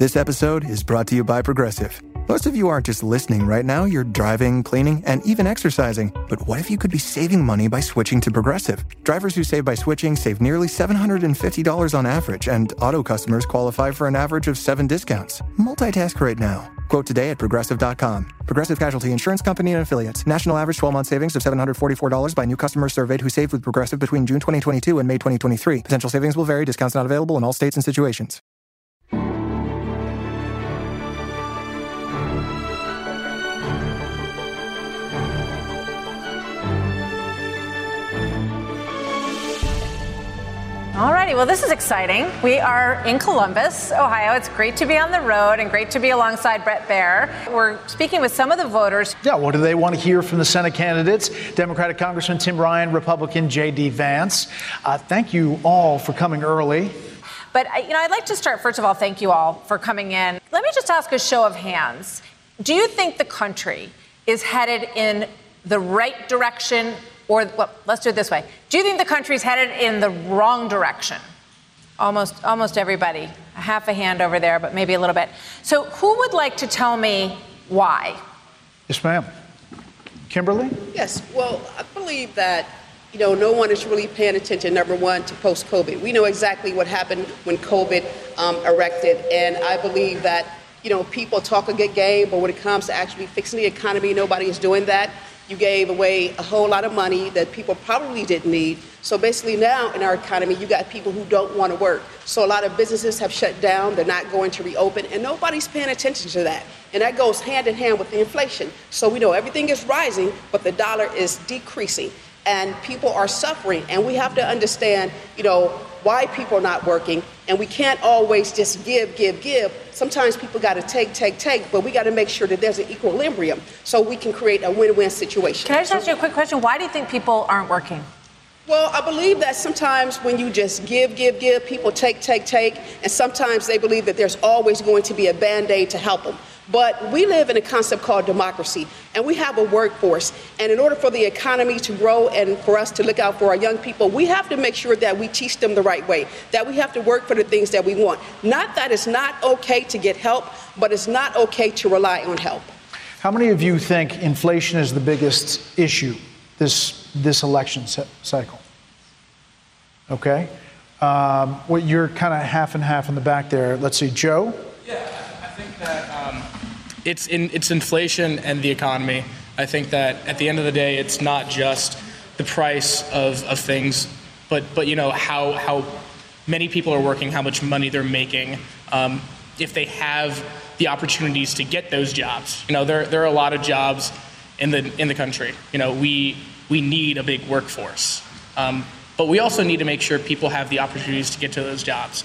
This episode is brought to you by Progressive. Most of you aren't just listening right now, you're driving, cleaning, and even exercising. But what if you could be saving money by switching to Progressive? Drivers who save by switching save nearly $750 on average, and auto customers qualify for an average of 7 discounts. Multitask right now. Quote today at Progressive.com. Progressive Casualty Insurance Company and Affiliates. National average 12-month savings of $744 by new customers surveyed who saved with Progressive between June 2022 and May 2023. Potential savings will vary. Discounts not available in all states and situations. Alrighty, well, this is exciting. We are in Columbus, Ohio. It's great to be on the road and great to be alongside Bret Baier. We're speaking with some of the voters. Yeah, what do they want to hear from the Senate candidates? Democratic Congressman Tim Ryan, Republican J.D. Vance. Thank you all for coming early. But, I'd like to start, first of all, thank you all for coming in. Let me just ask a show of hands. Do you think the country is headed in the right direction? Or, well, let's do it this way. Do you think the country's headed in the wrong direction? Almost everybody. Half a hand over there, but maybe a little bit. So who would like to tell me why? Yes, ma'am. Kimberly? Yes. Well, I believe that, no one is really paying attention, number one, to post-COVID. We know exactly what happened when COVID erected. And I believe that, people talk a good game, but when it comes to actually fixing the economy, nobody is doing that. You gave away a whole lot of money that people probably didn't need. So basically now in our economy, you got people who don't want to work. So a lot of businesses have shut down. They're not going to reopen, and nobody's paying attention to that. And that goes hand in hand with the inflation. So we know everything is rising, but the dollar is decreasing, and people are suffering. And we have to understand, why people are not working. And we can't always just give. Sometimes people got to take, but we got to make sure that there's an equilibrium so we can create a win-win situation. Can I just ask you a quick question? Why do you think people aren't working? Well, I believe that sometimes when you just give, people take, and sometimes they believe that there's always going to be a Band-Aid to help them. But we live in a concept called democracy, and we have a workforce. And in order for the economy to grow and for us to look out for our young people, we have to make sure that we teach them the right way, that we have to work for the things that we want. Not that it's not okay to get help, but it's not okay to rely on help. How many of you think inflation is the biggest issue this election cycle? Okay. Well, you're kind of half and half in the back there. Let's see, Joe? Yeah, I think that it's inflation and the economy. I think that at the end of the day, it's not just the price of things, but how many people are working, how much money they're making, if they have the opportunities to get those jobs. There are a lot of jobs in the country. We need a big workforce, but we also need to make sure people have the opportunities to get to those jobs.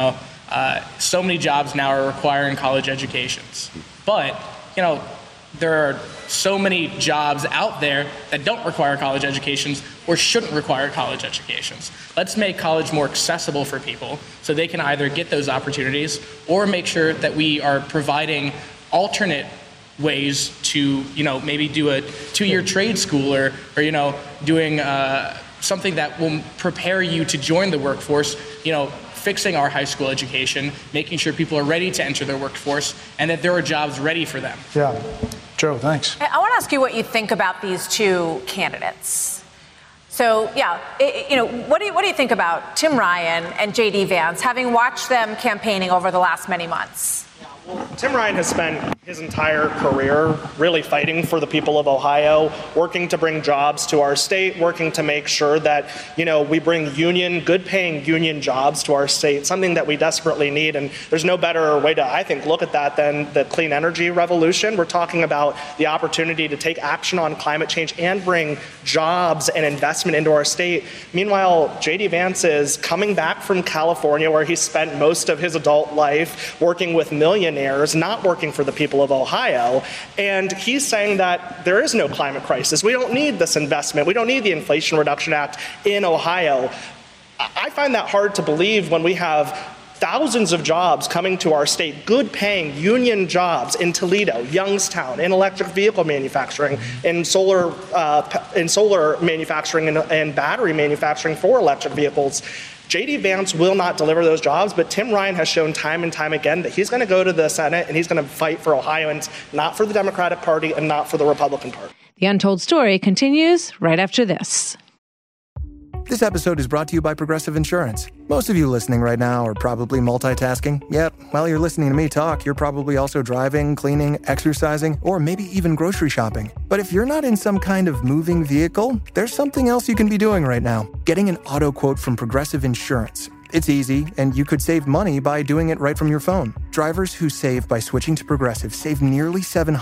So many jobs now are requiring college educations, but there are so many jobs out there that don't require college educations or shouldn't require college educations. Let's make college more accessible for people so they can either get those opportunities or make sure that we are providing alternate ways to maybe do a 2-year trade school or doing something that will prepare you to join the workforce, fixing our high school education, making sure people are ready to enter their workforce, and that there are jobs ready for them. Yeah. Joe, thanks. I want to ask you what you think about these two candidates. So, what do you think about Tim Ryan and J.D. Vance, having watched them campaigning over the last many months? Well, Tim Ryan has spent his entire career really fighting for the people of Ohio, working to bring jobs to our state, working to make sure that, we bring good-paying union jobs to our state, something that we desperately need. And there's no better way to, I think, look at that than the clean energy revolution. We're talking about the opportunity to take action on climate change and bring jobs and investment into our state. Meanwhile, J.D. Vance is coming back from California, where he spent most of his adult life working with millionaires, not working for the people of Ohio. And he's saying that there is no climate crisis. We don't need this investment. We don't need the Inflation Reduction Act in Ohio. I find that hard to believe when we have thousands of jobs coming to our state, good paying union jobs in Toledo, Youngstown, in electric vehicle manufacturing, in solar manufacturing and battery manufacturing for electric vehicles. J.D. Vance will not deliver those jobs, but Tim Ryan has shown time and time again that he's going to go to the Senate and he's going to fight for Ohioans, not for the Democratic Party and not for the Republican Party. The Untold Story continues right after this. This episode is brought to you by Progressive Insurance. Most of you listening right now are probably multitasking. Yep, while you're listening to me talk, you're probably also driving, cleaning, exercising, or maybe even grocery shopping. But if you're not in some kind of moving vehicle, there's something else you can be doing right now. Getting an auto quote from Progressive Insurance. It's easy, and you could save money by doing it right from your phone. Drivers who save by switching to Progressive save nearly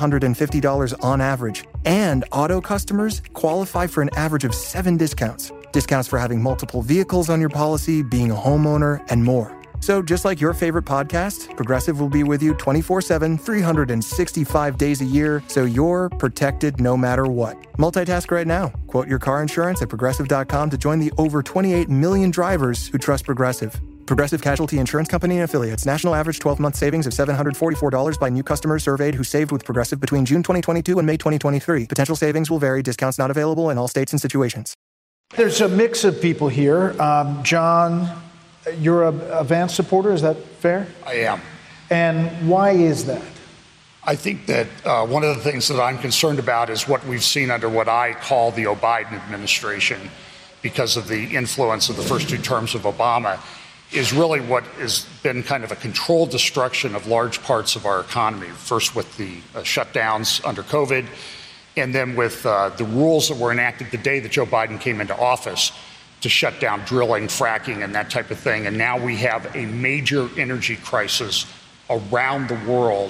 $750 on average. And auto customers qualify for an average of 7 discounts. Discounts for having multiple vehicles on your policy, being a homeowner, and more. So just like your favorite podcast, Progressive will be with you 24/7, 365 days a year, so you're protected no matter what. Multitask right now. Quote your car insurance at Progressive.com to join the over 28 million drivers who trust Progressive. Progressive Casualty Insurance Company and Affiliates. National average 12-month savings of $744 by new customers surveyed who saved with Progressive between June 2022 and May 2023. Potential savings will vary. Discounts not available in all states and situations. There's a mix of people here. John, you're a Vance supporter, is that fair? I am. And why is that? I think that one of the things that I'm concerned about is what we've seen under what I call the Biden administration, because of the influence of the first 2 terms of Obama, is really what has been kind of a controlled destruction of large parts of our economy. First with the shutdowns under COVID, and then with the rules that were enacted the day that Joe Biden came into office to shut down drilling, fracking, and that type of thing. And now we have a major energy crisis around the world,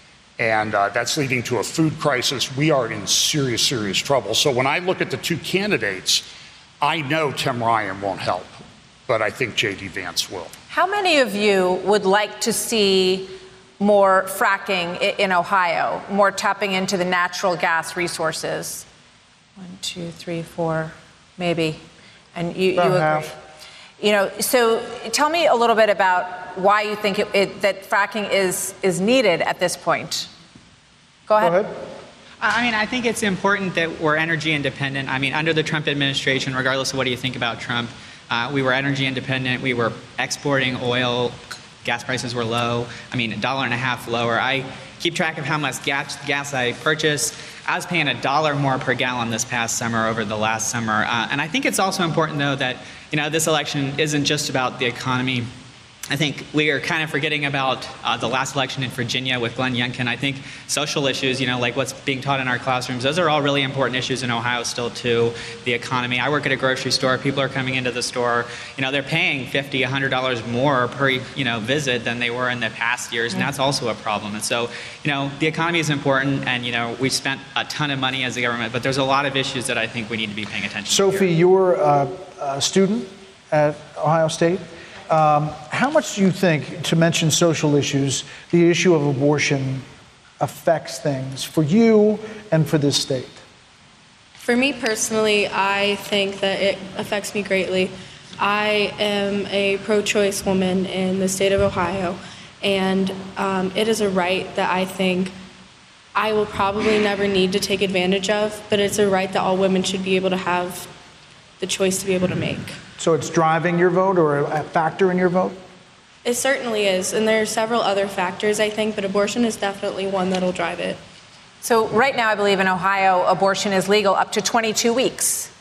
and that's leading to a food crisis. We are in serious, serious trouble. So when I look at the 2 candidates, I know Tim Ryan won't help, but I think J.D. Vance will. How many of you would like to see more fracking in Ohio, more tapping into the natural gas resources? 1, 2, 3, 4, maybe. And you agree. Half. You know, so tell me a little bit about why you think that fracking is needed at this point. Go ahead. I mean, I think it's important that we're energy independent. I mean, under the Trump administration, regardless of what you think about Trump, we were energy independent. We were exporting oil. Gas prices were low. I mean, $1.50 lower. I keep track of how much gas I purchased. I was paying $1 more per gallon this past summer over the last summer. And I think it's also important, though, that, you know, this election isn't just about the economy. I think we are kind of forgetting about the last election in Virginia with Glenn Youngkin. I think social issues, you know, like what's being taught in our classrooms, those are all really important issues in Ohio still, too. The economy. I work at a grocery store. People are coming into the store. You know, they're paying $50, $100 more per, you know, visit than they were in the past years, and that's also a problem. And so, you know, the economy is important, and, you know, we've spent a ton of money as a government, but there's a lot of issues that I think we need to be paying attention to. Sophie, you're a student at Ohio State. How much do you think, to mention social issues, the issue of abortion affects things for you and for this state? For me personally, I think that it affects me greatly. I am a pro-choice woman in the state of Ohio, and it is a right that I think I will probably never need to take advantage of, but it's a right that all women should be able to have the choice to be able to make. So it's driving your vote or a factor in your vote? It certainly is, and there are several other factors, I think, but abortion is definitely one that'll drive it. So right now, I believe in Ohio, abortion is legal up to 22 weeks.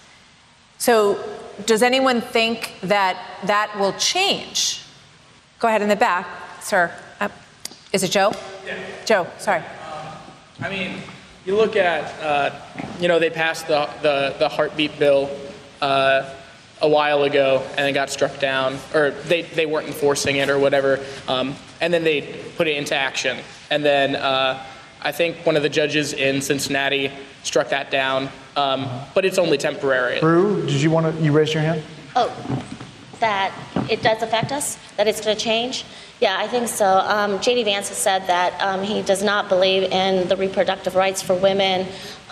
So does anyone think that that will change? Go ahead in the back, sir. Is it Joe? Yeah. Joe, sorry. I mean, you look at, you know, they passed the heartbeat bill a while ago, and it got struck down, or they weren't enforcing it or whatever, and then they put it into action. And then I think one of the judges in Cincinnati struck that down, but it's only temporary. Brew, did you want to, you raised your hand? Oh, that it does affect us, that it's going to change? Yeah, I think so. J.D. Vance has said that he does not believe in the reproductive rights for women,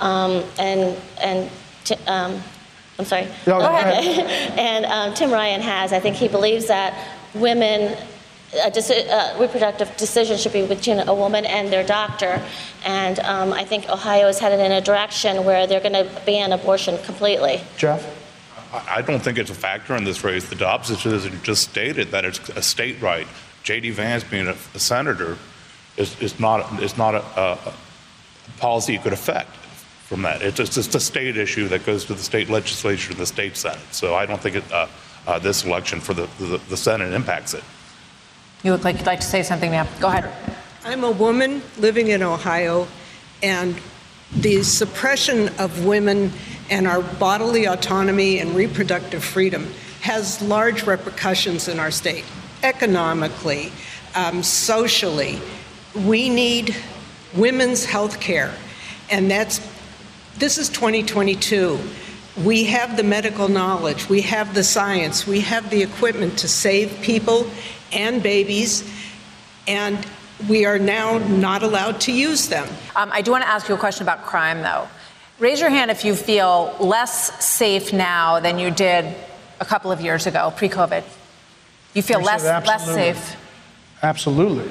I'm sorry. No, go ahead. And Tim Ryan has. I think he believes that women, reproductive decision should be between a woman and their doctor. And I think Ohio is headed in a direction where they're going to ban abortion completely. Jeff? I don't think it's a factor in this race. The opposition just stated that it's a state right. J.D. Vance being a senator is not a policy you could affect from that. It's just a state issue that goes to the state legislature and the state Senate. So I don't think this election for the Senate impacts it. You look like you'd like to say something, ma'am. Go ahead. I'm a woman living in Ohio, and the suppression of women and our bodily autonomy and reproductive freedom has large repercussions in our state. Economically, socially, we need women's health care, and this is 2022. We have the medical knowledge, we have the science, we have the equipment to save people and babies, and we are now not allowed to use them. I do want to ask you a question about crime, though. Raise your hand if you feel less safe now than you did a couple of years ago, pre-COVID. You feel less safe? Absolutely.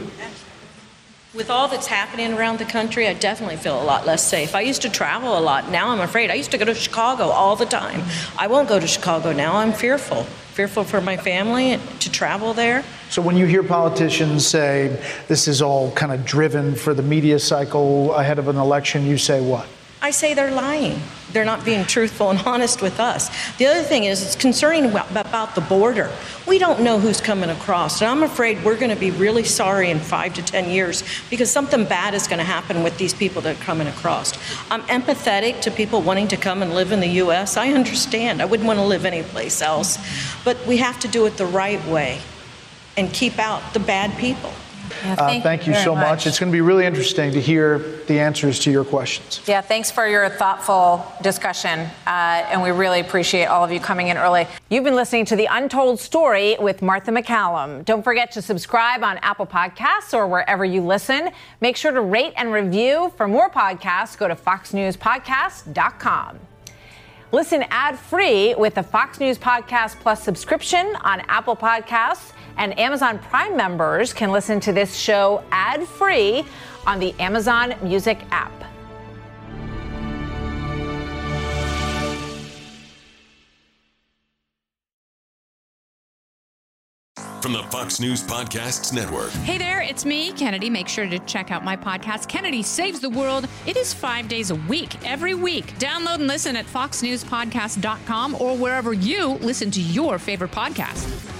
With all that's happening around the country, I definitely feel a lot less safe. I used to travel a lot. Now I'm afraid. I used to go to Chicago all the time. I won't go to Chicago now. I'm fearful for my family to travel there. So when you hear politicians say this is all kind of driven for the media cycle ahead of an election, you say what? I say they're lying. They're not being truthful and honest with us. The other thing is it's concerning about the border. We don't know who's coming across, and I'm afraid we're going to be really sorry in 5 to 10 years because something bad is going to happen with these people that are coming across. I'm empathetic to people wanting to come and live in the U.S. I understand. I wouldn't want to live anyplace else. But we have to do it the right way and keep out the bad people. Yeah, thank you so much. It's going to be really interesting to hear the answers to your questions. Yeah, thanks for your thoughtful discussion, and we really appreciate all of you coming in early. You've been listening to The Untold Story with Martha MacCallum. Don't forget to subscribe on Apple Podcasts or wherever you listen. Make sure to rate and review. For more podcasts, go to foxnewspodcast.com. Listen ad-free with the Fox News Podcast Plus subscription on Apple Podcasts, and Amazon Prime members can listen to this show ad-free on the Amazon Music app. From the Fox News Podcasts Network. Hey there, it's me, Kennedy. Make sure to check out my podcast, Kennedy Saves the World. It is 5 days a week, every week. Download and listen at foxnewspodcast.com or wherever you listen to your favorite podcast.